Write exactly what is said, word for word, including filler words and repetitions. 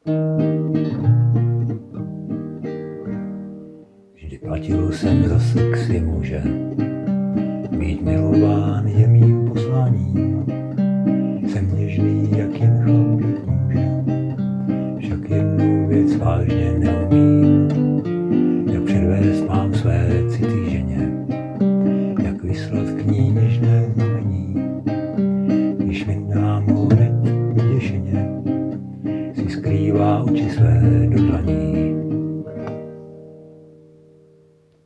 Vždy platil jsem za sexy muže, být milován je mým posláním. Jsem něžný, jak jen chlap být může, však jednu věc vážně neumím. Jak předvést mám své city ženě, jak vyslat k ní něžné znamení. Když vyndám ho hned vyděšeně, si skrývá oči své do dlaní.